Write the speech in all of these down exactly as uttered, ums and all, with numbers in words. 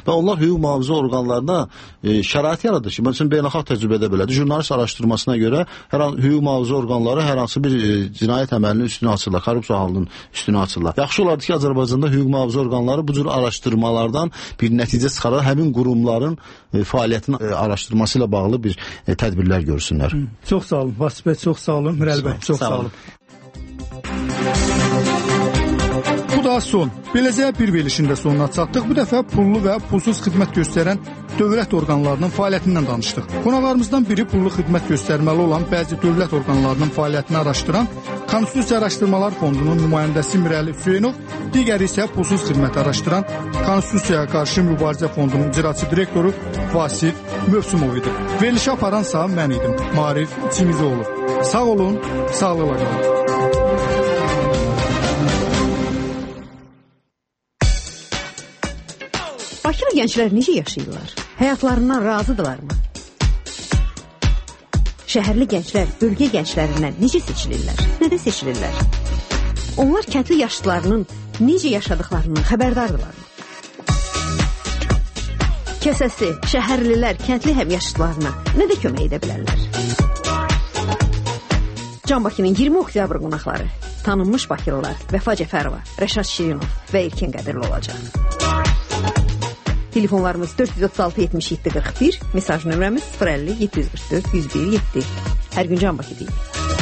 və onlar hüquq mühafizə orqanlarına e, şərait yaradır ki, məsələn, beynəlxalq təcrübədə belədir. Jurnalist araşdırmasına görə hər an, hüquq mühafizə orqanları hər hansı bir e, cinayət əməlinin üstünü açırlar, korrupsiya halının üstünü açırlar. Yaxşı olardı ki, Azərbaycanda hüquq mühafizə orqanları bu cür araşdırmalardan bir nəticə çıxarır, həmin qurumların e, fəaliyyətinin e, araşdırması ilə bağlı bir e, tədbirlər görsünlər. Hı. Çox sağ olun, Vasif bəy, çox sağ olun, Mirəli bəy, çox sağ, sağ olun. Bu da son. Beləcə bir verilişində sonuna çatdıq. Bu dəfə pullu və pulsuz xidmət göstərən dövlət orqanlarının fəaliyyətindən danışdıq. Qonaqlarımızdan biri pullu xidmət göstərməli olan bəzi dövlət orqanlarının fəaliyyətini araşdıran Konstitusiya Araşdırmalar Fondunun nümayəndəsi Mirəli Hüseynov, digəri isə pulsuz xidmət araşdıran Konstitusiyaya qarşı Mübarizə Fondunun icraçı direktoru Vasif Mövsümov idi. Verilişi aparansa mən idim, Maarif İçimizoğlu. Sağ olun, sağlıqla qalın. Bakılı gənclər necə yaşayırlar? Həyatlarından razıdırlarmı? Şəhərli gənclər bölgə gənclərindən necə seçilirlər? Nədə seçilirlər? Onlar kəndli yaşlılarının necə yaşadıklarının xəbərdardırlarmı? Kəsəsi, şəhərlilər kəndli həmyaşıdlarına nədə kömək edə bilərlər? Can Bakının iyirmi oktyabr qonaqları tanınmış bakılılar Vəfa Cəfərova, Rəşad Şirinov və İlkin Qədirli olacaq. Telefonlarımız dörd yüz otuz altı yetmiş yeddi qırx bir, mesaj nömrəmiz sıfır əlli yeddi yüz qırx dörd yüz bir yeddi. Hər gün Can Bakı deyil.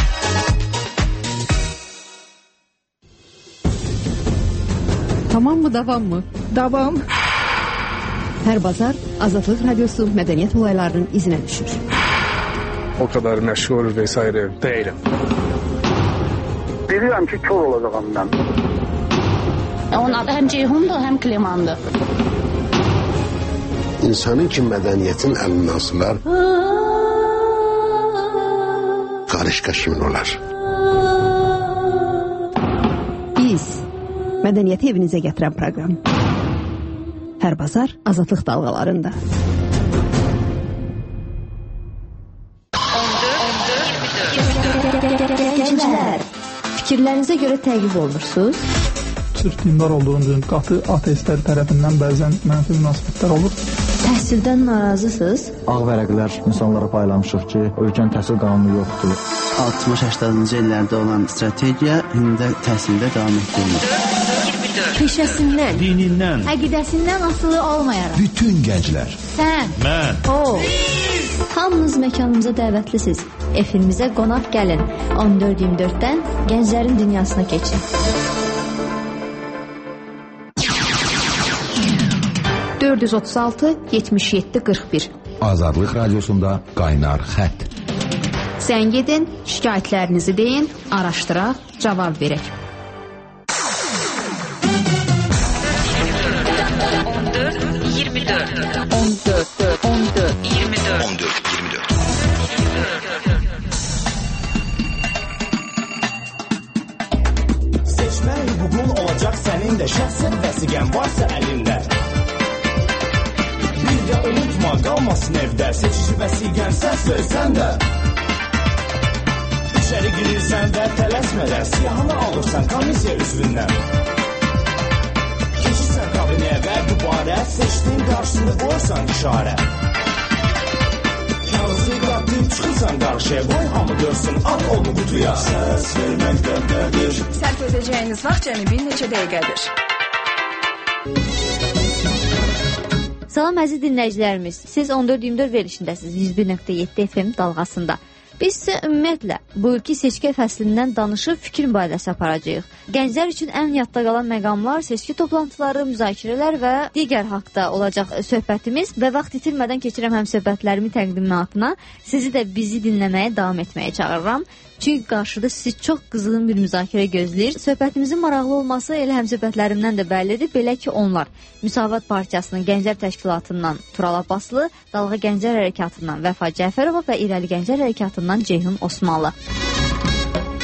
Tamam mı, davam mı? Davam. Hər bazar Azadlıq Radiosu mədəniyyət olaylarının izinə düşür. O kadar məşğul vesaire değilim. Bilirəm ki, kör olacağım mən. Onun adı həm Ceyhundur, həm Klimandır. İnsanın ki mədəniyyətin əlindən asılar, qarışqa kimin olar? Biz mədəniyyəti evinizə gətirən proqram. Hər bazar Azadlıq dalğalarında. Gənclər, fikirlərinizə görə təqib olunursunuz? Sırf dindar olduğunuz qatı ateistlər tərəfindən bəzən mənfi münasibətlər olur. Təhsildən narazısınız? Ağ vərəqlər insanlara paylamışıq ki, ölkənin təhsil qanunu yoxdur. altmış səksəninci illərdə olan strategiya indi də təhsildə davam etdirilir. Peşəsindən, dinindən, əqidəsindən asılı olmayaraq. Bütün gənclər. Sən, mən, o. Hamınız məkanımıza dəvətlisiniz. Efimizə qonaq gəlin. on dörd iyirmi dörddən gənclərin dünyasına keçin. dörd yüz otuz altı yetmiş yeddi qırx bir. Azadlıq Radiosunda qaynar xətt. Zəng edin, şikayətlərinizi deyin, araşdıraq, cavab verək. on dörd iyirmi dörd on dörd on dörd iyirmi dörd on dörd iyirmi dörd. Seçmə hüququn olacaq sənin də, şəxsən vəsiqən varsa əlində. Bir də unutma, qalmasın evdə, seçici vəsiqənsən sözsən də. İçəri girirsən və tələsmədən siyahını alırsan komissiya üzvündən. Keçirsən kabinəyə və dubarə, seçdiyin qarşısını qoysan işarə. Kağızı qatıb çıxırsan qarşıya, qoy hamı görsün, at onu qutuya. Səs vermək dərdədir. Sərf edəcəyiniz vaxt cəmi bir neçə dəqiqədir. Salam əziz dinləyicilərimiz, siz on dörd iyirmi dörd verilişindəsiniz yüz bir nöqtə yeddi F M dalğasında. Biz isə ümumiyyətlə bu ilki seçki fəslindən danışıb fikir mübadiləsi aparacağıq. Gənclər üçün ən yadda qalan məqamlar, seçki toplantıları, müzakirələr və digər haqda olacaq söhbətimiz və vaxt itirmədən keçirəm həm söhbətlərimi təqdimatına. Sizi də bizi dinləməyə davam etməyə çağırıram. Çünki qarşıda sizi çox qızğın bir müzakirə gözləyir. Söhbətimizin maraqlı olması elə həm söhbətlərimdən də bəllidir. Belə ki, onlar Müsavat Partiyasının Gənclər Təşkilatından Tural Abbaslı, Dalğa Gənclər Hərəkatından Vəfa Cəfərova və İrəli Gənclər Hərəkatından Ceyhun Osmanlı.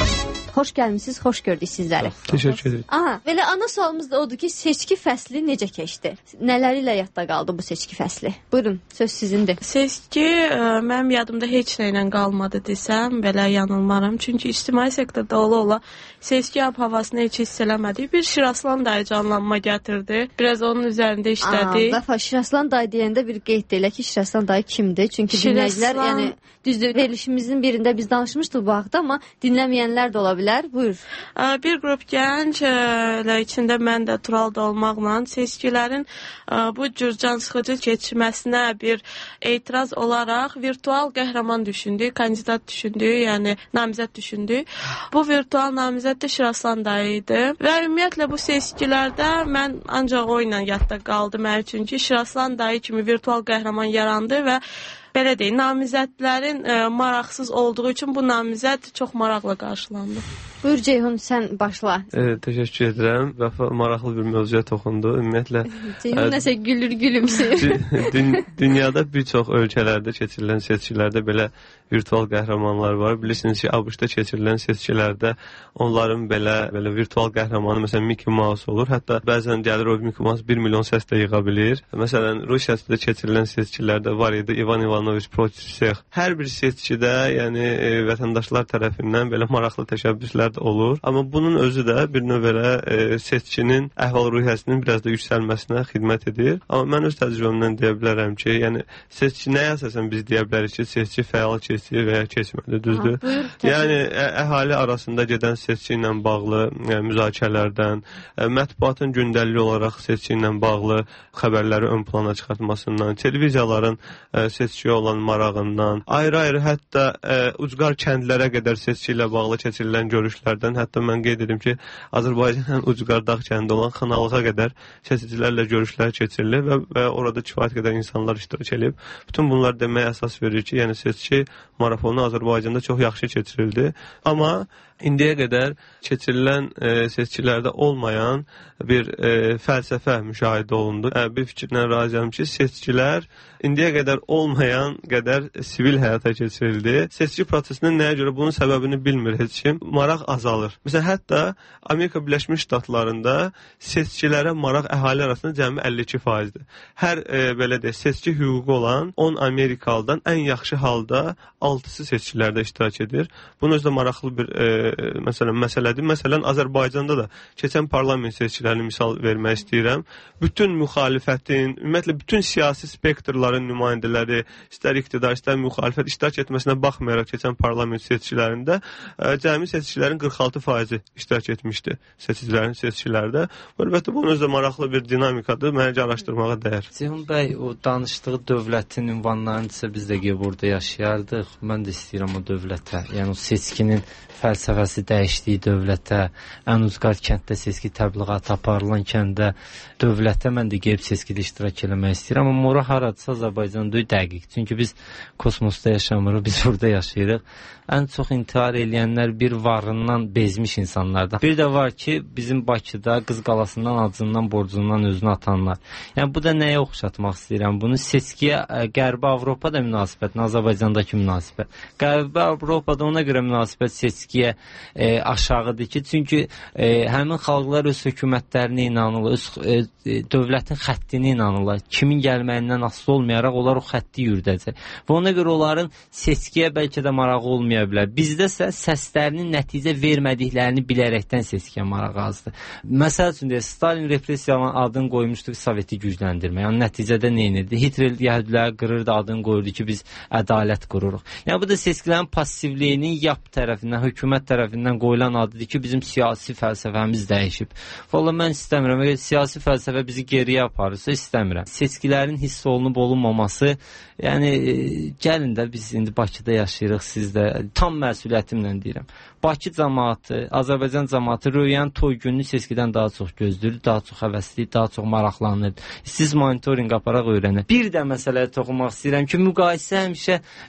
Xoş gəlmisiniz, xoş gördük sizləri. Təşəkkür ederim. Aha, belə ana sualımız da odur ki, seçki fəsli necə keçdi? Nələri ilə yadda qaldı bu seçki fəsli? Buyurun, söz sizindir. Seçki ə, mənim yadımda heç nə ilə qalmadı desəm, belə yanılmaram. Çünki ictimai sektorda ola-ola seçki ab-havasını heç hiss eləmədik. Bir Şiraslan dayı canlanma gətirdi. Biraz onun üzərində işlədik. Aa, Şiraslan dayı deyəndə bir qeyd elə ki, Şiraslan dayı kimdir? Çünki dinləyicilər, yəni düzdür, verilişimizin birində biz danışmışdıq bu haqda, amma dinləməyənlər də ola bilər. Buyur. Ə, bir qrup gənc, elə içində mən də Tural da olmaqla seçkilərin ə, bu cür cansıxıcı keçməsinə bir etiraz olaraq virtual qəhrəman düşündük, kandidat düşündük, yəni namizəd düşündük. Bu virtual namizəd də Şiraslan dayı idi və ümumiyyətlə bu seçkilərdə mən ancaq o ilə yadda qaldı mənim üçün ki, Şiraslan dayı kimi virtual qəhrəman yarandı və belə deyək, namizədlərin ə, maraqsız olduğu üçün bu namizəd çox maraqla qarşılandı. Buyur Ceyhun, sən başla. E, təşəkkür edirəm. Vəfa maraqlı bir mövzuya toxundu. Ümumiyyətlə Ceyhun ə, nəsə gülür, gülümsür. Dün, dünyada bir çox ölkələrdə keçirilən seçkilərdə belə virtual qəhrəmanlar var. Bilirsiniz ki, ABŞ-da keçirilən seçkilərdə onların belə belə virtual qəhrəmanı, məsələn Mickey Mouse olur. Hətta bəzən gəlir o Mickey Mouse bir milyon səs də yığa bilir. Məsələn, Rusiyada keçirilən seçkilərdə var idi Ivan Ivanoviç Protisek. Hər bir seçkidə, yəni e, vətəndaşlar tərəfindən belə maraqlı təşəbbüslər olur. Amma bunun özü də bir növ belə e, seçkinin əhval-ruhiyyəsinin biraz da yüksəlməsinə xidmət edir. Amma mən öz təcrübəmdən deyə bilərəm ki, yəni seçki nəyə əsasən biz deyə bilərik ki, seçki fəal keçdi və ya keçmədi, düzdür? Ha, buyur, yəni ə, əhali arasında gedən seçki ilə bağlı yəni, müzakirələrdən, ə, mətbuatın gündəlik olaraq seçki ilə bağlı xəbərləri ön plana çıxartmasından, televiziyaların ə, seçkiyə olan marağından, ayrı-ayrı hətta ə, ucqar kəndlərə qədər seçki ilə bağlı keçirilən görüşlərdən, hətta mən qeyd edim ki, Azərbaycanın ucqar dağ kəndi olan Xanalığa qədər seçicilərlə görüşlər keçirilir və, və orada kifayət qədər insanlar iştirak edib. Bütün bunlar deməyə əsas verir ki, yəni seçki marafonu Azərbaycanda çox yaxşı keçirildi. Amma indiyə qədər keçirilən e, seçkilərdə olmayan bir e, fəlsəfə müşahidə olundu. E, bir fikirlə razıyam ki, seçkilər indiyə qədər olmayan qədər sivil həyata keçirildi. Seçki prosesinin nəyə görə bunun səbəbini bilmir heç kim. Maraq azalır. Məsələn, hətta Amerika Birləşmiş Ştatlarında seçkilərə maraq əhali arasında cəmi əlli iki faizdir. Hər e, belə deyək, seçki hüququ olan on Amerikalıdan ən yaxşı halda altısı seçkilərdə iştirak edir. Bunun özü də maraqlı bir e, məsələn məsələdir. Məsələn, Azərbaycanda da keçən parlament seçkilərini misal vermək istəyirəm. Bütün müxalifətin, ümumiyyətlə bütün siyasi spektrların nümayəndələri, istər iqtidar, istər müxalifət iştirak etməsinə baxmayaraq keçən parlament seçkilərində ə, cəmi seçkilərin qırx altı faizi iştirak etmişdi seçicilərin seçkilərdə. Əlbəttə bunun özü də maraqlı bir dinamikadır. Məncə araşdırmağa dəyər. Ceyhun bəy, o danışdığı dövlətin ünvanlarını isə biz də gəlib orada yaşayardıq. Mən də istəyirəm o dövlətə, yəni o seçkinin fəlsəfəsi dəyişdiyi dövlətə, ən ucqar kənddə seçki təbliğatı aparılan kəndə, dövlətə mən də gəlib seçkidə iştirak eləmək istəyirəm. Amma mora haradırsa Azərbaycanda dəqiq. Çünki biz kosmosda yaşamırıq, biz burada yaşayırıq. Ən çox intihar eləyənlər bir varından bezmiş insanlardır. Bir də var ki, bizim Bakıda Qız Qalasından, acından, borcundan özünü atanlar. Yəni bu da nəyə oxşatmaq istəyirəm? Bunu seçkiyə Qərbi Avropada münasibət, Azərbaycandakı münasibət. Qərbi Avropada ona görə münasibət seçkiyə e, aşağıdır ki, çünki e, həmin xalqlar öz hökumətlərinə inanırlar, öz e, dövlətin xəttinə inanırlar. Kimin gəlməyindən asılı olmayaraq onlar o xətti yürüdəcək. Və ona görə onların seçkiyə bəlkə də marağı olmayacaq. Bizdə isə səslərinin nəticə vermədiklərini bilərəkdən seçkiyə maraq azdır. Məsəl üçün deyək, Stalin repressiyalarının adını qoymuşdu Soveti gücləndirmə. Yəni nəticədə nə edirdi? Hitler yəhudləri qırırdı, adını qoyurdu ki, biz ədalət qururuq. Yəni bu da seçkilərin passivliyinin yap tərəfindən, hökumət tərəfindən qoyulan adıdır ki, bizim siyasi fəlsəfəmiz dəyişib. Valla mən istəmirəm. Əgər siyasi fəlsəfə bizi geriyə aparırsa, istəmirəm. Seçkilərin hiss olunub olunmaması, yəni gəlin də biz indi Bakıda yaşayırıq, siz də tam məsuliyyətimlə deyirəm. Bakı cəmaatı, Azərbaycan cəmaatı Röyan toy gününü seçkidən daha çox gözləyir, daha çox həvəsli, daha çox maraqlanır. Siz monitorinq aparaq öyrənir. Bir də məsələyə toxunmaq istəyirəm ki, müqayisə həmişə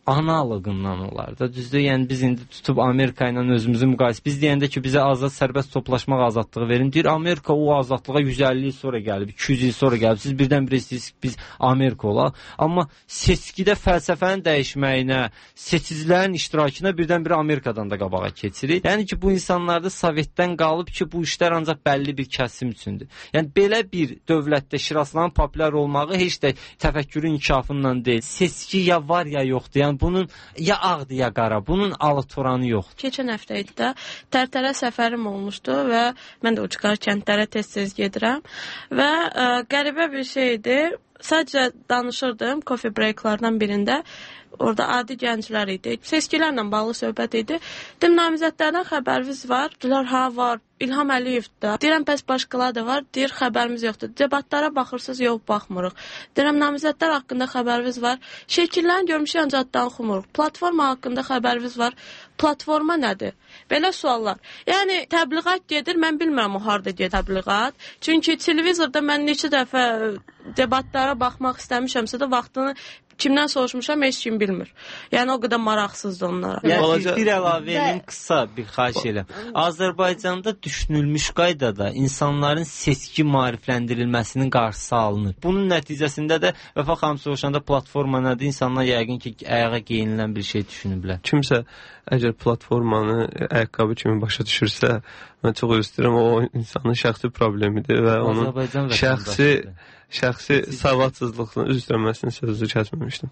analoqundan olar da. Düzdür, yəni biz indi tutub Amerika ilə özümüzü müqayisə. Biz deyəndə ki, bizə azad sərbəst toplaşmaq azadlığı verin. Deyir, Amerika o azadlığa yüz əlli il sonra gəlib, iki yüz il sonra gəlib. Siz birdən-birə istəyirsiniz ki, biz Amerika olaq. Amma seçkidə fəlsəfənin dəyişməyinə, seçicilərin iştirakına birdən-birə Amerikadan da qabağa keçirik. Yəni ki, bu insanlarda Sovetdən qalıb ki, bu işlər ancaq bəlli bir kəsim üçündür. Yəni belə bir dövlətdə Şiraslanın populyar olmağı heç də təfəkkürün inkişafından deyil. Seçki ya var ya yoxdur. Yəni bunun ya ağdır ya qara. Bunun alıtoranı yoxdur. Keçən həftə idi də Tərtərə səfərim olmuşdu və mən də ucqar kəndlərə tez-tez gedirəm və ə, qəribə bir şeydir. Sadəcə danışırdım coffee breaklardan birində. Orada adi gənclər idi. Seçkilərlə bağlı söhbət idi. Dedim, namizədlərdən xəbəriniz var? Deyirlər, ha var. İlham Əliyev də. Deyirəm, bəs başqaları da var. Deyir, xəbərimiz yoxdur. Debatlara baxırsınız, yox, baxmırıq. Deyirəm, namizədlər haqqında xəbəriniz var. Şəkillərini görmüşük, ancaq addan oxumuruq. Platforma haqqında xəbəriniz var. Platforma nədir? Belə suallar. Yəni, təbliğat gedir, mən bilmirəm o harda gedir təbliğat. Çünki televizorda mən neçə dəfə debatlara baxmaq istəmişəmsə də vaxtını kimdən soruşmuşam, heç kim bilmir. Yəni, o qədər maraqsızdır onlara. Yəni, bir, bir əlavə eləyim, qısa bir xahiş eləm. Azərbaycanda düşünülmüş qaydada insanların seçki maarifləndirilməsinin qarşısı alınır. Bunun nəticəsində də Vəfa xanım soruşanda platforma nədir? İnsanlar yəqin ki, ayağa geyinilən bir şey düşünüblər. Kimsə əgər platformanı ayaqqabı kimi başa düşürsə, mən çox istəyirəm, o insanın şəxsi problemidir və onun şəxsi şəxsi savadsızlığının üzr istəməsinin sözü kəsməmişdim.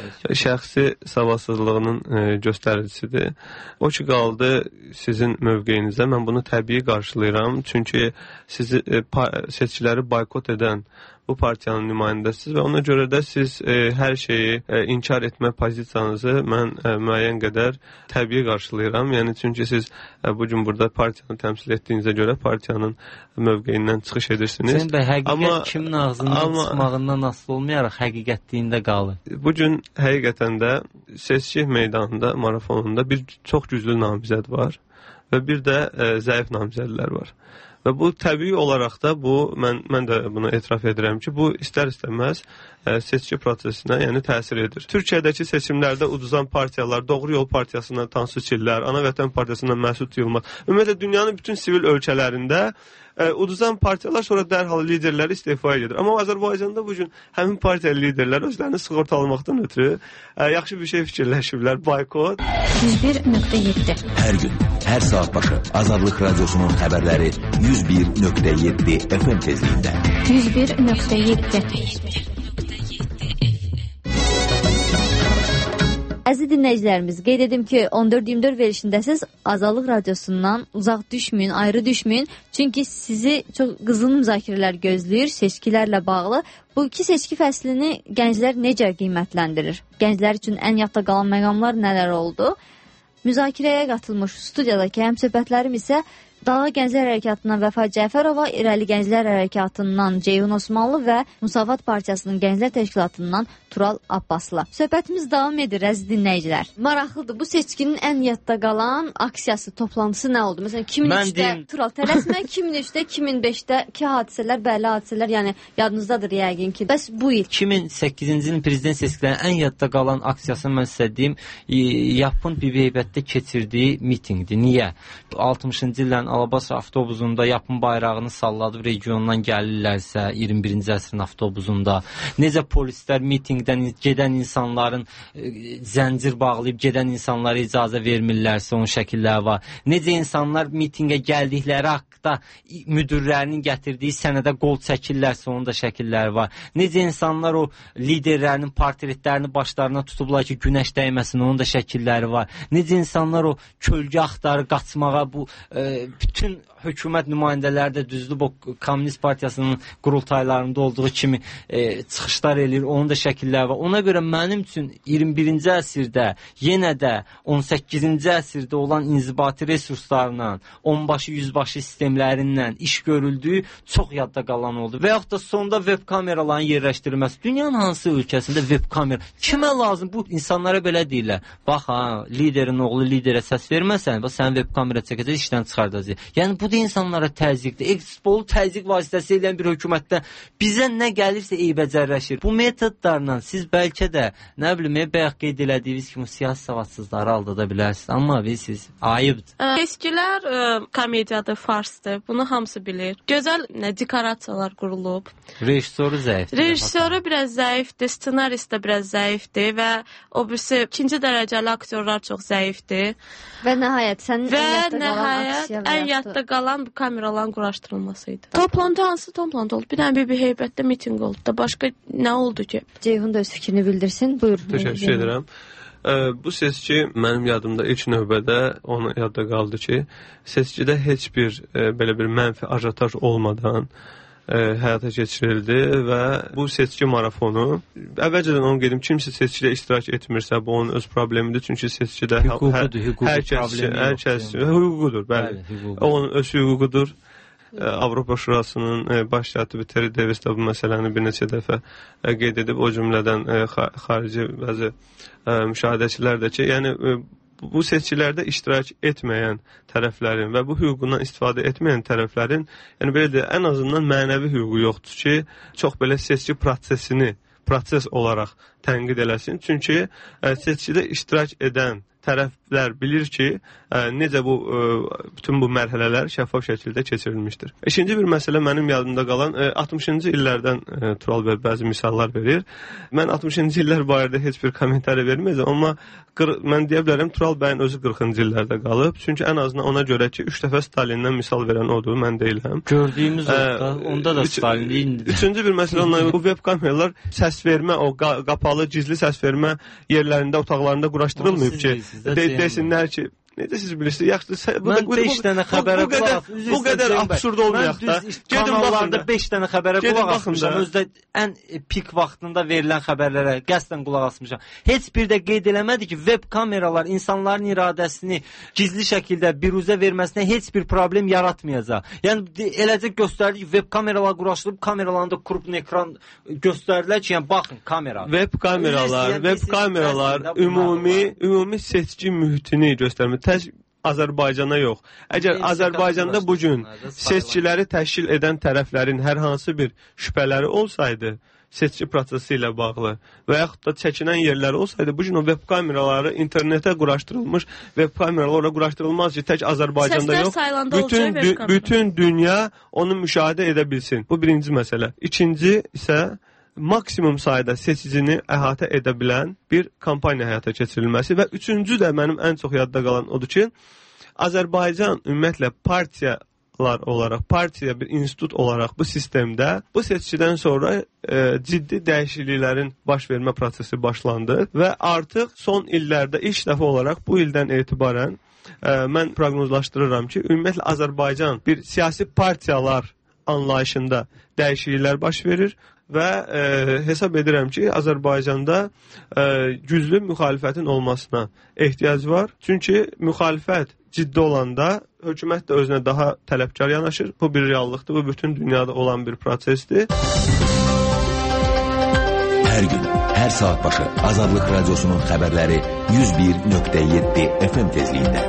Şəxsi savadsızlığının e, göstəricisidir. O ki qaldı sizin mövqeyinizə, mən bunu təbii qarşılayıram. Çünki sizi e, seçkiləri boykot edən bu partiyanın nümayəndəsiniz və ona görə də siz e, hər şeyi e, inkar etmə pozisiyanızı mən e, müəyyən qədər təbii qarşılayıram. Yəni çünki siz e, bu gün burada partiyanı təmsil etdiyinizə görə partiyanın mövqeyindən çıxış edirsiniz. Sən də həqiqət amma, kimin ağzından amma, çıxmağından asılı olmayaraq həqiqətliyində qalır. Bu gün həqiqətən də seçki meydanında, marafonunda bir çox güclü namizəd var və bir də e, zəif namizədlər var. Və bu təbii olaraq da bu, mən, mən də buna etiraf edirəm ki, bu istər-istəməz ə, seçki prosesinə yəni təsir edir. Türkiyədəki seçimlərdə uduzan partiyalar, Doğru Yol Partiyasına Tansu Çiller, Ana Vətən Partiyasına Məsud Yılmaz, ümumiyyətlə dünyanın bütün sivil ölkələrində ə, uduzan partiyalar sonra dərhal liderləri istifaya gedir. Amma Azərbaycanda bu gün həmin partiya liderləri özlərini sığortalamaqdan ötürü ə, yaxşı bir şey fikirləşiblər, boykot. yüz bir nöqtə yeddi Hər gün, hər saat başı Azadlıq Radiosunun xəbərləri yüz bir nöqtə yeddi F M tezliyində. yüz bir nöqtə yeddi Əziz dinləyicilərimiz, qeyd edim ki, on dörd iyirmi dörd verilişindəsiz Azadlıq Radiosundan uzaq düşməyin, ayrı düşməyin. Çünki sizi çox qızğın müzakirələr gözləyir, seçkilərlə bağlı. Bu iki seçki fəslini gənclər necə qiymətləndirir? Gənclər üçün ən yadda qalan məqamlar nələr oldu? Müzakirəyə qatılmış studiyadakı həmsöhbətlərim isə Dağlı Gənclər Hərəkatından Vəfa Cəfərova, İrəli Gənclər Hərəkatından Ceyhun Osmanlı və Müsavat Partiyasının Gənclər Təşkilatından Tural Abbaslı. Söhbətimiz davam edir, əziz dinləyicilər. Maraqlıdır, bu seçkinin ən yadda qalan aksiyası, toplantısı nə oldu? Məsələn, iki min üçdə deyim... Tural tələsmə, iki min üçdə, iki min beşdəki hadisələr, bəlli hadisələr, yəni yadınızdadır yəqin ki. Bəs bu il? iki min səkkizinci ilin prezident seçkilərinin ən yadda qalan aksiyasını mən sizə deyim, Yapın Bibiheybətdə keçirdiyi mitinqdir. Niyə? altmışıncı illərin Alabasa avtobusunda Yapın bayrağını salladıb regiondan gəlirlərsə, iyirmi birinci əsrin avtobusunda, necə polislər mitingdən gedən insanların e, zəncir bağlayıb gedən insanlara icazə vermirlərsə, onun şəkilləri var. Necə insanlar mitingə gəldikləri haqda müdürlərinin gətirdiyi sənədə qol çəkirlərsə, onun da şəkilləri var. Necə insanlar o liderlərinin portretlərini başlarına tutublar ki, günəş dəyməsin, onun da şəkilləri var. Necə insanlar o kölgə axtarı qaçmağa bu e, bütün hökumət nümayəndələri də düzdür, bu Komünist Partiyasının qurultaylarında olduğu kimi e, çıxışlar eləyir, onun da şəkilləri var. Ona görə mənim üçün iyirmi birinci əsrdə, yenə də on səkkizinci əsrdə olan inzibati resurslarla, onbaşı, yüzbaşı sistemlərindən iş görüldüyü çox yadda qalan oldu. Və yaxud da sonda web kameraların yerləşdirilməsi. Dünyanın hansı ölkəsində web kamera? Kimə lazım? Bu insanlara belə deyirlər. Bax ha, liderin oğlu liderə səs verməsən, bax sən web kamera çəkəcək, işdən çıxardacaq. ixracı. Yəni bu da insanlara təzyiqdir. Ekspolu təzyiq vasitəsilə edən bir hökumətdə bizə nə gəlirsə eybəcərləşir. Bu metodlarla siz bəlkə də nə bilim, bayaq qeyd elədiyiniz kimi siyasi savadsızları aldada bilərsiniz. Amma siz ayıbdır. Seçkilər ə, komediyadır, farsdır. Bunu hamısı bilir. Gözəl nə, dekorasiyalar qurulub. Rejissoru zəifdir. Rejissoru biraz zəifdir, ssenarist də biraz zəifdir və o birisi ikinci dərəcəli aktyorlar çox zəifdir. Və nəhayət sənin və ən yadda nəhayət qalan ən yadda qalan bu kameraların quraşdırılmasıydı. Toplantı hansı toplantı oldu? Bir dənə bir, bir heybətdə miting oldu da. Başqa nə oldu ki? Ceyhun da öz fikrini bildirsin. Buyur. Təşəkkür edirəm. Bu seçki mənim yadımda ilk növbədə ona yadda qaldı ki, seçkidə heç bir e, belə bir mənfi ajataj olmadan e, həyata keçirildi və bu seçki marafonu, əvvəlcədən onu qedim, kimsə seçkidə iştirak etmirsə, bu onun öz problemidir, çünki seçkidə hüququdur, hüququ hər kəs, hər kəs hüququdur, bəli, bəli onun öz hüququdur. Avropa Şurasının baş katibi Terry Davis də bu məsələni bir neçə dəfə qeyd edib, o cümlədən xarici bəzi müşahidəçilər də ki, yəni bu seçkilərdə iştirak etməyən tərəflərin və bu hüququndan istifadə etməyən tərəflərin, yəni belə deyək, ən azından mənəvi hüququ yoxdur ki, çox belə seçki prosesini proses olaraq tənqid eləsin. Çünki seçkidə iştirak edən tərəflər bilir ki, ə, necə bu ə, bütün bu mərhələlər şəffaf şəkildə keçirilmişdir. İkinci bir məsələ mənim yadımda qalan ə, altmışıncı illərdən ə, Tural bəy bəzi misallar verir. Mən altmışıncı illər barədə heç bir kommentari verməyəcəm, amma qır, mən deyə bilərəm Tural bəyin özü qırxıncı illərdə qalıb. Çünki ən azından ona görə ki, üç dəfə Stalindən misal verən odur, mən deyiləm. Gördüyümüz ə, orada, onda da Stalin deyildi. Üçüncü bir məsələ ondan bu web kameralar səs vermə, o qa qapalı gizli səs vermə yerlərində, otaqlarında quraşdırılmayıb ki, De desinlər ki, necə siz bilirsiniz? Yaxşı, bu mən beş dənə xəbərə bu qədər, bu qədər absurd olmayaq da. Kanallarda beş dənə xəbərə qulaq asmışam. Özdə ən pik vaxtında verilən xəbərlərə qəsdən qulaq asmışam. Heç bir də qeyd eləmədi ki, web kameralar insanların iradəsini gizli şəkildə biruzə verməsinə heç bir problem yaratmayacaq. Yəni eləcə göstərdi ki, web kameralar quraşdırıb kameralarında kurupun ekran göstərdilər ki, yəni baxın kamera. Web kameralar, web kameralar ümumi ümumi seçki mühitini göstərmir. Tək Azərbaycana yox. Əgər Azərbaycanda bu gün seçkiləri təşkil edən tərəflərin hər hansı bir şübhələri olsaydı, seçki prosesi ilə bağlı və yaxud da çəkinən yerləri olsaydı, bu gün o web kameraları internetə quraşdırılmış web kameralar ora quraşdırılmaz ki, tək Azərbaycanda yox. Bütün, dü bütün dünya onu müşahidə edə bilsin. Bu birinci məsələ. İkinci isə maksimum sayda seçicini əhatə edə bilən bir kampaniya həyata keçirilməsi və üçüncü də mənim ən çox yadda qalan odur ki, Azərbaycan ümumiyyətlə partiyalar olaraq, partiya bir institut olaraq bu sistemdə bu seçkidən sonra e, ciddi dəyişikliklərin baş vermə prosesi başlandı və artıq son illərdə ilk dəfə olaraq bu ildən etibarən e, mən proqnozlaşdırıram ki, ümumiyyətlə Azərbaycan bir siyasi partiyalar anlayışında dəyişikliklər baş verir və e, hesab edirəm ki, Azərbaycanda e, güclü müxalifətin olmasına ehtiyac var. Çünki müxalifət ciddi olanda hökumət də özünə daha tələbkar yanaşır. Bu bir reallıqdır, bu bütün dünyada olan bir prosesdir. Hər gün, hər saat başı Azadlıq Radiosunun xəbərləri yüz bir nöqtə yeddi F M tezliyində.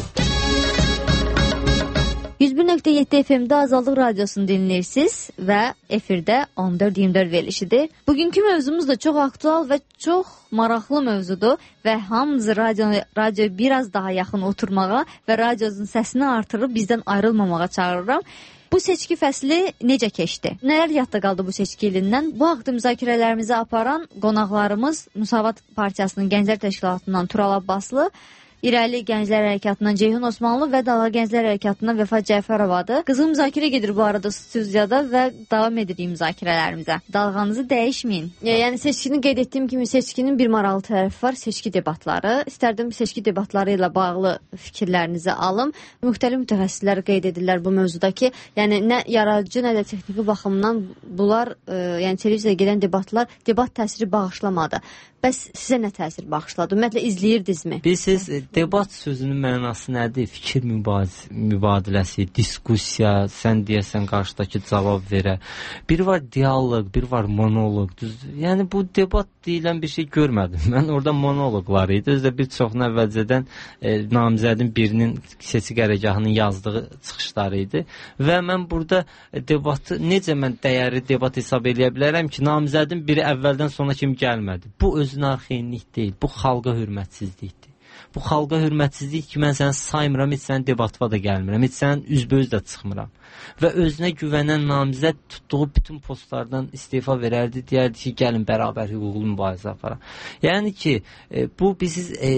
yüz bir nöqtə yeddi F M-də Azadlıq Radiosunu dinləyirsiniz və efirdə on dörd iyirmi dörd verilişidir. Bugünkü mövzumuz da çox aktual və çox maraqlı mövzudur və hamımızı radyo, radyo biraz daha yaxın oturmağa və radiomuzun səsini artırıb bizdən ayrılmamağa çağırıram. Bu seçki fəsli necə keçdi? Nələr yadda qaldı bu seçki ilindən? Bu haqda müzakirələrimizi aparan qonaqlarımız Müsavat Partiyasının Gənclər Təşkilatından Tural Abbaslı, İrəli Gənclər Hərəkatından Ceyhun Osmanlı və Dala Gənclər Hərəkatından Vəfa Cəfərovadır. Qızıl müzakirə gedir bu arada studiyada və davam edirik müzakirələrimizə. Dalğanızı dəyişməyin. Yəni seçkini qeyd etdiyim kimi seçkinin bir maraqlı tərəfi var, seçki debatları. İstərdim seçki debatları ilə bağlı fikirlərinizi alım. Müxtəlif mütəxəssislər qeyd edirlər bu mövzuda ki, yəni nə yaradıcı, nə də texniki baxımdan bunlar, e, yəni televiziyada gedən debatlar debat təsiri bağışlamadı. Bəs sizə nə təsir bağışladı? Ümumiyyətlə izləyirdinizmi? Bilirsiniz, debat sözünün mənası nədir? Fikir mübadiləsi, mübadiləsi, diskussiya, sən deyəsən qarşıdakı cavab verə. Biri var dialoq, biri var monoloq. Düzdür? Yəni bu debat deyilən bir şey görmədim. Mən orada monoloqlar idi. Özdə bir çoxunu əvvəlcədən e, namizədin birinin seçki qərargahının yazdığı çıxışları idi və mən burada debatı necə mən dəyərli debat hesab edə bilərəm ki, namizədin biri əvvəldən sona kimi gəlmədi. Bu özünə xeyinlik deyil, bu xalqa hörmətsizlikdir. Bu xalqa hörmətsizlik ki, mən səni saymıram, heç sənin debatıva da gəlmirəm, heç sənin üzböz də çıxmıram. Və özünə güvənən namizəd tutduğu bütün postlardan istefa verərdi, deyərdi ki, gəlin bərabər hüquqlu mübarizə aparaq. Yəni ki, e, bu bizi e,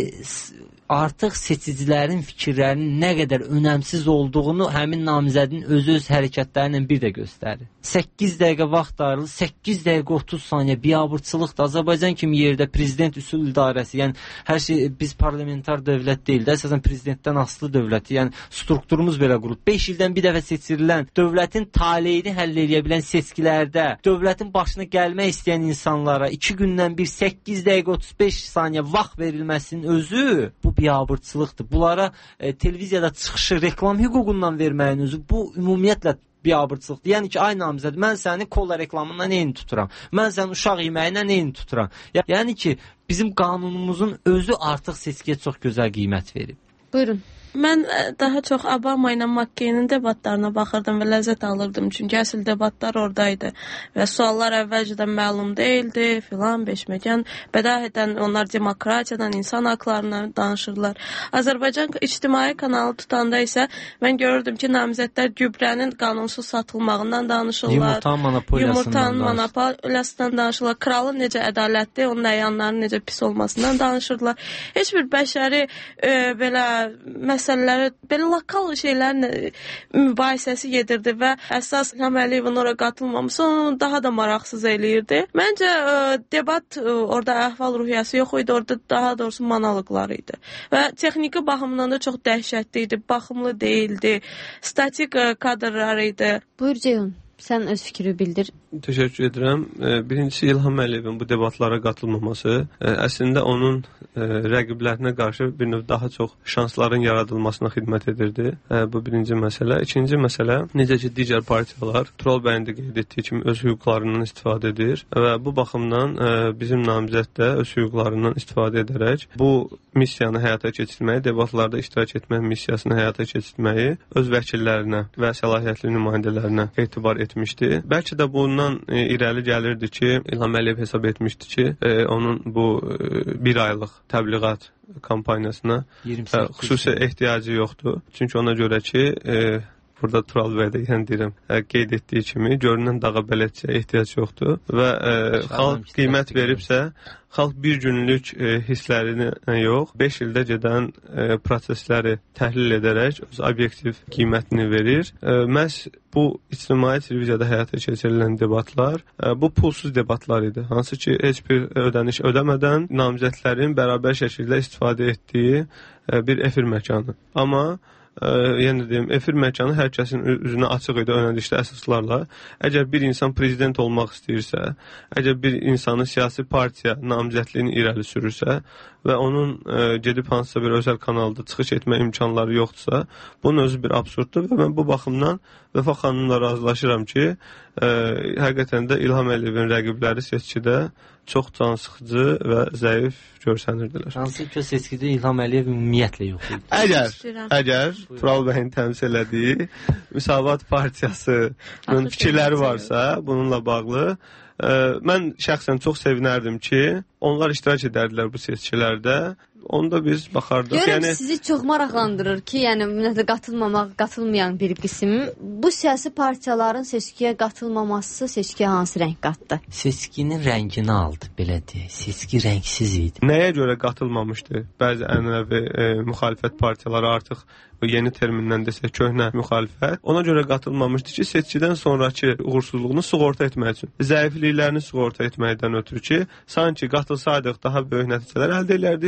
artıq seçicilərin fikirlərinin nə qədər önəmsiz olduğunu həmin namizədin özü öz hərəkətləri ilə bir də göstərir. səkkiz dəqiqə vaxt ayrılır, səkkiz dəqiqə otuz saniyə biabırçılıqdır. Azərbaycan kimi yerdə prezident üsul idarəsi, yəni hər şey biz parlamentar dövlət deyil də, əsasən prezidentdən asılı dövləti, yəni strukturumuz belə qurulub. beş ildən bir dəfə seçirilən, dövlətin taleyini həll edə bilən seçkilərdə, dövlətin başına gəlmək istəyən insanlara iki gündən bir səkkiz dəqiqə otuz beş saniyə vaxt verilməsinin özü bu biabırçılıqdır. Bunlara e, televiziyada çıxışı reklam hüququndan verməyin özü bu ümumiyyətlə biabırçılıqdır. Yəni ki, ay namizəd, mən səni kola reklamından eyni tuturam. Mən səni uşaq yeməyindən eyni tuturam. Yəni ki, bizim qanunumuzun özü artıq seçkiyə çox gözəl qiymət verib. Buyurun. Mən daha çox Obama ilə McCain-in debatlarına baxırdım və ləzzət alırdım. Çünki əsl debatlar oradaydı və suallar əvvəlcədən məlum deyildi, filan, beşməkan. Bədahədən onlar demokratiyadan, insan haqlarından danışırlar. Azərbaycan ictimai kanalı tutanda isə mən görürdüm ki, namizədlər gübrənin qanunsuz satılmağından danışırlar. Yumurtanın monopoliyasından, Yumurtanın monopoliyasından danışırlar. Kralın necə ədalətli, onun əyanlarının necə pis olmasından danışırlar. Heç bir bəşəri e, belə məsələləri, belə lokal şeylərin mübahisəsi gedirdi və əsas İlham Əliyevin ora qatılmaması onu daha da maraqsız eləyirdi. Məncə ə, debat ə, orada əhval-ruhiyyəsi yox idi, orada daha doğrusu monoloqlar idi. Və texniki baxımından da çox dəhşətli idi, baxımlı deyildi, statik ə, kadrlar idi. Buyur Ceyhun, sən öz fikri bildir. Təşəkkür edirəm. Birincisi İlham Əliyevin bu debatlara qatılmaması əslində onun rəqiblərinə qarşı bir növ daha çox şansların yaradılmasına xidmət edirdi. Bu birinci məsələ. İkinci məsələ, necə ki, digər partiyalar Tural bəyin də qeyd etdiyi kimi öz hüquqlarından istifadə edir və bu baxımdan bizim namizəd də öz hüquqlarından istifadə edərək bu missiyanı həyata keçirməyi, debatlarda iştirak etmək missiyasını həyata keçirməyi öz vəkillərinə və səlahiyyətli nümayəndələrinə etibar etmişdi. Bəlkə də bunun Bundan e, irəli gəlirdi ki, İlham Əliyev hesab etmişdi ki, e, onun bu e, bir aylıq təbliğat kampaniyasına e, xüsusi ehtiyacı yoxdur. Çünki ona görə ki, e, burada Tural bəy də yəni deyirəm, e, qeyd etdiyi kimi görünən dağa bələdçiyə ehtiyac yoxdur və e, xalq qiymət veribsə, xalq bir günlük e, hisslərini yox, beş ildə gedən e, prosesləri təhlil edərək öz obyektiv qiymətini verir. E, məhz bu ictimai televiziyada həyata keçirilən debatlar, e, bu pulsuz debatlar idi. Hansı ki, heç bir ödəniş ödəmədən namizədlərin bərabər şəkildə istifadə etdiyi e, bir efir məkanı. Amma Ə, yəni deyim, efir məkanı hər kəsin üzünə açıq idi önədişli əsaslarla. Əgər bir insan prezident olmaq istəyirsə, əgər bir insanı siyasi partiya namizədliyini irəli sürürsə və onun ə, gedib hansısa bir özəl kanalda çıxış etmə imkanları yoxdursa, bunun özü bir absurddur və mən bu baxımdan Vəfa xanımla razılaşıram ki, ə, həqiqətən də İlham Əliyevin rəqibləri seçkidə çox cansıxıcı və zəif görsənirdilər. Hansı ki, seçkidə İlham Əliyev ümumiyyətlə yox idi. Əgər, əgər Tural bəyin təmsil etdiyi Müsavat Partiyasının fikirləri varsa bununla bağlı, ə, mən şəxsən çox sevinərdim ki, onlar iştirak edərdilər bu seçkilərdə. Onda biz baxardıq. Görürəm, yəni sizi çox maraqlandırır ki, yəni ümumiyyətlə qatılmamaq, qatılmayan bir qism. Bu siyasi partiyaların seçkiyə qatılmaması seçkiyə hansı rəng qatdı? Seçkinin rəngini aldı, belə deyək. Seçki rəngsiz idi. Nəyə görə qatılmamışdı? Bəzi ənənəvi e, müxalifət partiyaları artıq bu yeni termindən desək köhnə müxalifət. Ona görə qatılmamışdı ki, seçkidən sonrakı uğursuzluğunu sığorta etmək üçün. Zəifliklərini sığorta etməkdən ötürü ki, sanki qatılsaydıq daha böyük nəticələr əldə edərdik. Bu gün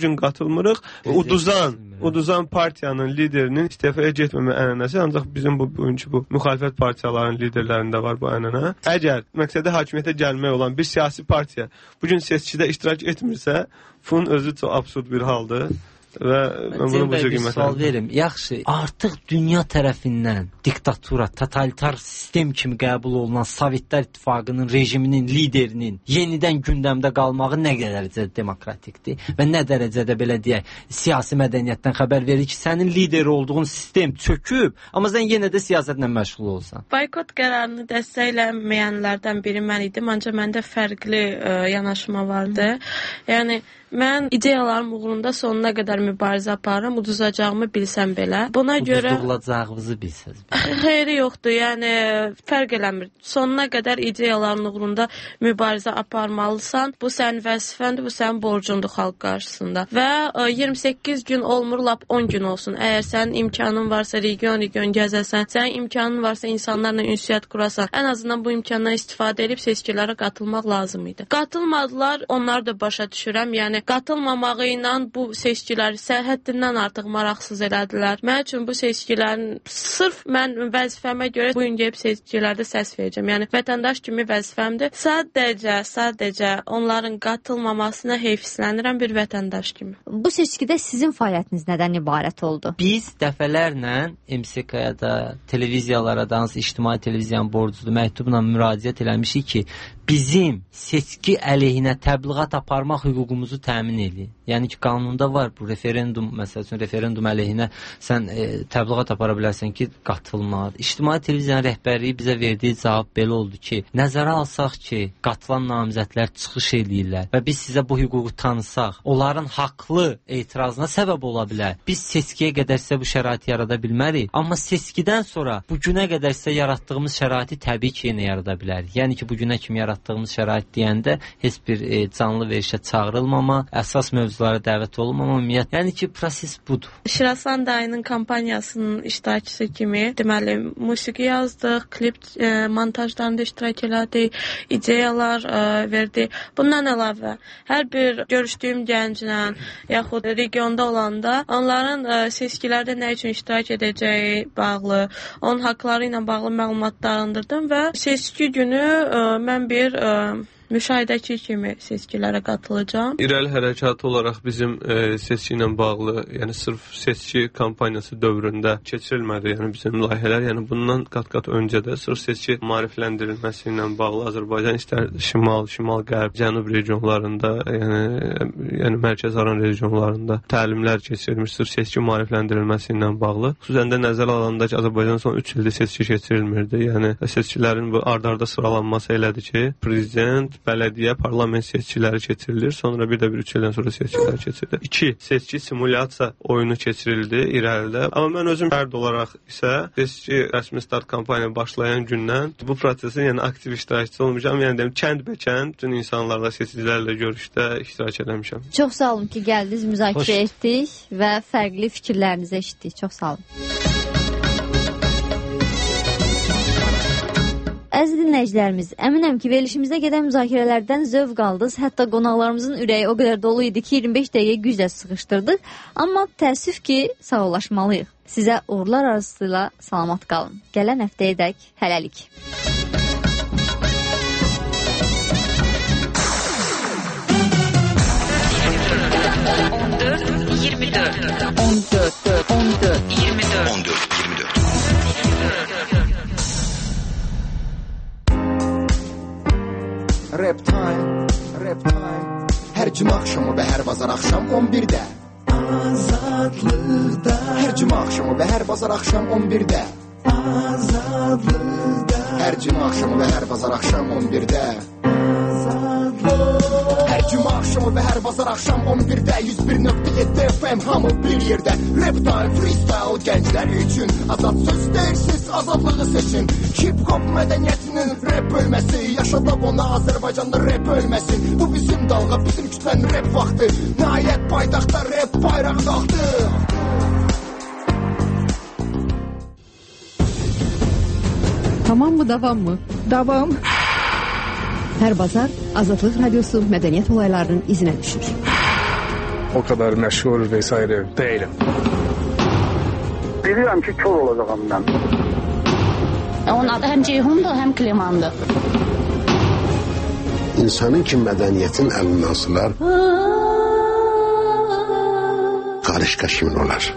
gün qatılmırıq. Uduzan, uduzan partiyanın liderinin istefaya getməmə ənənəsi, ancaq bizim bu bugünkü bu müxalifət partiyalarının liderlərində var bu ənənə. Əgər məqsədi hakimiyyətə gəlmək olan bir siyasi partiya bu gün seçkidə iştirak etmirsə, bunun özü çox absurd bir haldır. Və mən bunu bu cür sual verim. Yaxşı, artıq dünya tərəfindən diktatura, totalitar sistem kimi qəbul olunan Sovetlər İttifaqının rejiminin liderinin yenidən gündəmdə qalmağı nə dərəcədə demokratikdir və nə dərəcədə belə deyək, siyasi mədəniyyətdən xəbər verir ki, sənin lider olduğun sistem çöküb, amma sən yenə də siyasətlə məşğul olsan. Boykot qərarını dəstəkləyənlərdən biri mən idim, ancaq məndə fərqli ə, yanaşma vardı. Yəni mən ideyalarım uğrunda sonuna qədər mübarizə aparıram, uduzacağımı bilsəm belə. Buna görə uduzacağınızı bilsəz. Xeyri yoxdur. Yəni fərq eləmir. Sonuna qədər ideyaların uğrunda mübarizə aparmalısan. Bu sənin vəzifəndir, bu sənin borcundur xalq qarşısında. Və iyirmi səkkiz gün olmur, lap on gün olsun. Əgər sənin imkanın varsa region-region gəzəsən, sənin imkanın varsa insanlarla ünsiyyət qurasan, ən azından bu imkandan istifadə edib seçkilərə qatılmaq lazım idi. Qatılmadılar, onlar da başa düşürəm. Yəni qatılmamağı ilə bu seçkiləri həddindən artıq maraqsız elədilər. Mən üçün bu seçkilərin sırf mən vəzifəmə görə bu gün gəlib seçkilərdə səs verəcəm. Yəni vətəndaş kimi vəzifəmdir. Sadəcə, sadəcə onların qatılmamasına heyfslənirəm bir vətəndaş kimi. Bu seçkidə sizin fəaliyyətiniz nədən ibarət oldu? Biz dəfələrlə M S K-ya da, televiziyalara da, hansı ictimai televiziyanın borcudur, məktubla müraciət eləmişik ki, bizim seçki əleyhinə təbliğat aparmaq hüququmuzu təmin edin. Yəni ki, qanunda var bu referendum, məsəl üçün referendum əleyhinə sən e, təbliğat apara bilərsən ki, qatılma. İctimai televiziyanın rəhbərliyi bizə verdiyi cavab belə oldu ki, nəzərə alsaq ki, qatılan namizədlər çıxış eləyirlər və biz sizə bu hüququ tanısaq, onların haqlı etirazına səbəb ola bilər. Biz seçkiyə qədər sizə bu şəraiti yarada bilmərik, amma seçkidən sonra bu günə qədər sizə yaratdığımız şəraiti təbii ki, yenə yarada bilərik. Yəni ki, bu günə kimi yaratdığımız şərait deyəndə heç bir e, canlı verişə çağırılmama, əsas mövzulara dəvət olunmama, ümumiyyət. Yəni ki, proses budur. Şirasan dayının kampaniyasının iştirakçısı kimi, deməli, musiqi yazdıq, klip e, montajlarında iştirak elədik, ideyalar e, verdik. Bundan əlavə, hər bir görüşdüyüm gənclə, yaxud regionda olanda, onların e, seçkilərdə nə üçün iştirak edəcəyi bağlı, onun haqları ilə bağlı məlumatlarındırdım və seçki günü e, mən bir e, müşahidəçi kimi seçkilərə qatılacağam. İrəli hərəkatı olaraq bizim e, seçki ilə bağlı, yəni sırf seçki kampaniyası dövründə keçirilmədi, yəni bizim layihələr, yəni bundan qat-qat öncə də sırf seçki maarifləndirilməsi ilə bağlı Azərbaycan istər şimal, şimal-qərb, cənub regionlarında, yəni yəni mərkəz-aran regionlarında təlimlər keçirilmiş sırf seçki maarifləndirilməsi ilə bağlı. Xüsusən də nəzərə alınanda ki, Azərbaycan son üç ildir seçki keçirilmirdi. Yəni seçkilərin bu ard-arda sıralanması elədi ki, prezident, bələdiyyə, parlament seçkiləri keçirilir. Sonra bir də bir üç ildən sonra seçkilər keçirilir. İki, seçki simulyasiya oyunu keçirildi irəlidə. Amma mən özüm fərd olaraq isə seçki rəsmi start kampaniya başlayan gündən bu prosesin yəni aktiv iştirakçısı olmuşam. Yəni deyim, kənd-bəkənd bütün insanlarla, seçicilərlə görüşdə iştirak eləmişəm. Çox sağ olun ki, gəldiniz, müzakirə etdik və fərqli fikirlərinizi eşitdik. Çox sağ olun. Əziz dinləyicilərimiz, əminəm ki, verilişimizdə gedən müzakirələrdən zövq aldınız. Hətta qonaqlarımızın ürəyi o qədər dolu idi ki, iyirmi beş dəqiqə güclə sıxışdırdıq. Amma təəssüf ki, sağollaşmalıyıq. Sizə uğurlar arzusuyla salamat qalın. Gələn həftəyə dək hələlik. on dörd iyirmi dörd on dörd on dörd iyirmi dörd on dörd iyirmi dörd Rap time, rap time. Hər cümə axşamı və hər bazar axşam on birdə Azadlıqda. Hər cümə axşamı və hər bazar axşam on birdə Azadlıqda. Hər cümə axşamı və hər bazar axşam on birdə Hər cümə axşamı və hər bazar axşam on birdə yüz bir nöqtə yeddi F M hamı bir yerdə. Rap time, freestyle gənclər üçün. Azad söz deyirsiz, azadlığı seçin. Hip-hop mədəniyyətinin rap bölməsi. Yaşadaq ona Azərbaycanda rap ölməsin. Bu bizim dalğa, bizim kütlənin rap vaxtı. Nəhayət paytaxtda rap bayraq qalxdı. Tamam mı, davam mı? Davam. Hər bazar Azadlıq Radiosu mədəniyyət olaylarının izinə düşür. o kadar meşhur vesaire değilim. Biliyorum ki kör olacağım ben. Onun adı hem Ceyhun'dur hem Kliman'dır. İnsanın ki medeniyetin elinden asılar karışka kimin olar?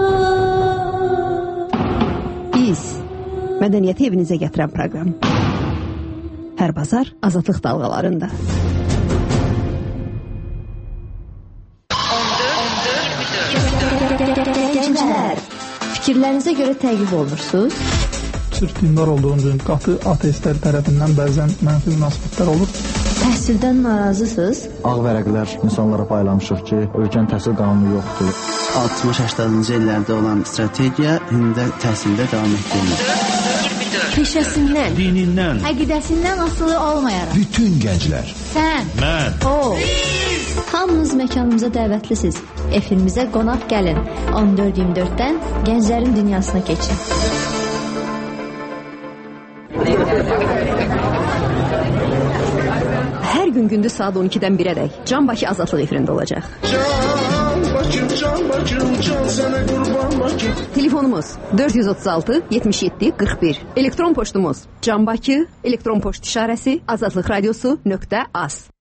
Biz mədəniyyəti evinizə gətirən proqram. Hər bazar Azadlıq dalğalarında. Gənclər, fikirlərinizə görə təqib olunursunuz. Sırf dindar olduğunuz qatı ateistlər tərəfindən bəzən mənfi münasibətlər olur. Təhsildən narazısınız. Ağ vərəqlər insanlara paylamışıq ki, ölkənin təhsil qanunu yoxdur. altmış-səksəninci illərdə olan strategiya indi də təhsildə davam etdirilir. Peşəsindən, dinindən, əqidəsindən asılı olmayaraq. Bütün gənclər. Sən, mən, o, hamınız məkanımıza dəvətlisiniz. Efimizə qonaq gəlin. on dörd iyirmi dörddən gənclərin dünyasına keçin. Hər gün gündüz saat on ikidən birədək Can Bakı Azadlıq efirində olacaq. Can Bakım, Can Bakım, can sənə qurban Bakım. Telefonumuz dörd yüz otuz altı yetmiş yeddi qırx bir. Elektron poçtumuz Can Bakı, elektron poçt işarəsi azadlıqradiosu nöqtə az.